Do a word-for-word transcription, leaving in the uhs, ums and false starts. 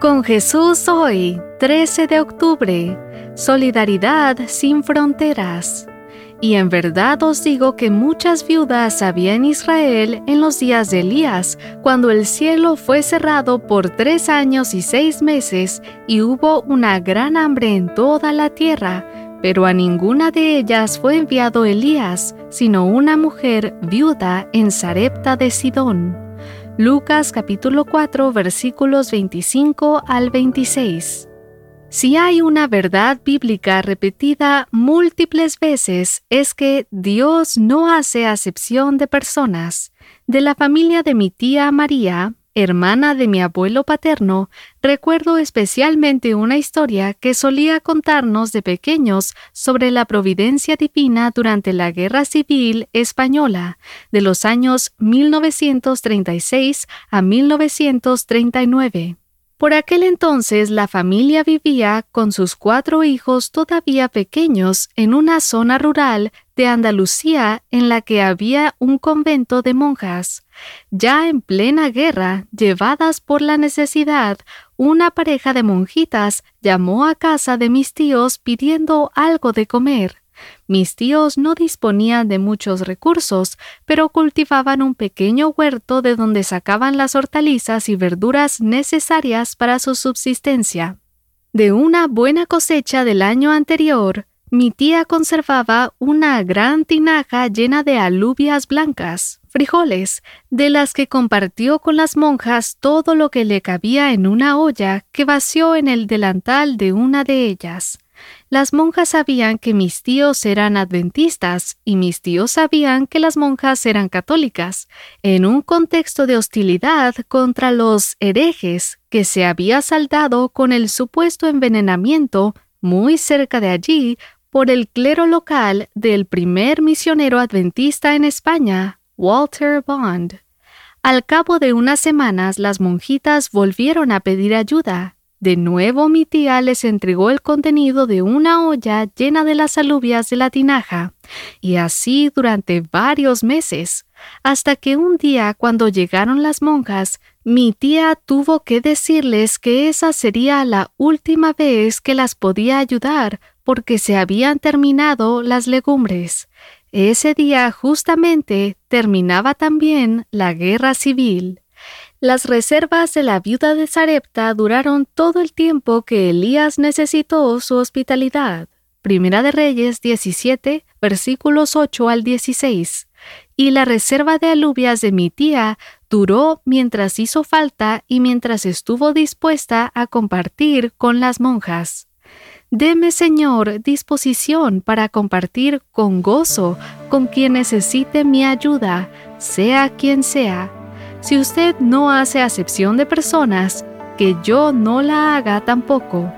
Con Jesús hoy, trece de octubre, solidaridad sin fronteras. Y en verdad os digo que muchas viudas había en Israel en los días de Elías, cuando el cielo fue cerrado por tres años y seis meses, y hubo una gran hambre en toda la tierra, pero a ninguna de ellas fue enviado Elías, sino una mujer viuda en Sarepta de Sidón. Lucas capítulo cuatro versículos veinticinco al veintiséis. Si hay una verdad bíblica repetida múltiples veces, es que Dios no hace acepción de personas. De la familia de mi tía María, hermana de mi abuelo paterno, recuerdo especialmente una historia que solía contarnos de pequeños sobre la providencia divina durante la Guerra Civil Española, de los años mil novecientos treinta y seis a mil novecientos treinta y nueve. Por aquel entonces la familia vivía con sus cuatro hijos todavía pequeños en una zona rural de Andalucía en la que había un convento de monjas. Ya en plena guerra, llevadas por la necesidad, una pareja de monjitas llamó a casa de mis tíos pidiendo algo de comer. Mis tíos no disponían de muchos recursos, pero cultivaban un pequeño huerto de donde sacaban las hortalizas y verduras necesarias para su subsistencia. De una buena cosecha del año anterior, mi tía conservaba una gran tinaja llena de alubias blancas, frijoles, de las que compartió con las monjas todo lo que le cabía en una olla que vació en el delantal de una de ellas. Las monjas sabían que mis tíos eran adventistas y mis tíos sabían que las monjas eran católicas, en un contexto de hostilidad contra los herejes que se había saldado con el supuesto envenenamiento muy cerca de allí por el clero local del primer misionero adventista en España, Walter Bond. Al cabo de unas semanas, las monjitas volvieron a pedir ayuda. De nuevo mi tía les entregó el contenido de una olla llena de las alubias de la tinaja, y así durante varios meses, hasta que un día cuando llegaron las monjas, mi tía tuvo que decirles que esa sería la última vez que las podía ayudar porque se habían terminado las legumbres. Ese día justamente terminaba también la guerra civil. Las reservas de la viuda de Sarepta duraron todo el tiempo que Elías necesitó su hospitalidad. Primera de Reyes diecisiete, versículos ocho al dieciséis. Y la reserva de alubias de mi tía duró mientras hizo falta y mientras estuvo dispuesta a compartir con las monjas. Deme, Señor, disposición para compartir con gozo con quien necesite mi ayuda, sea quien sea. Si usted no hace acepción de personas, que yo no la haga tampoco.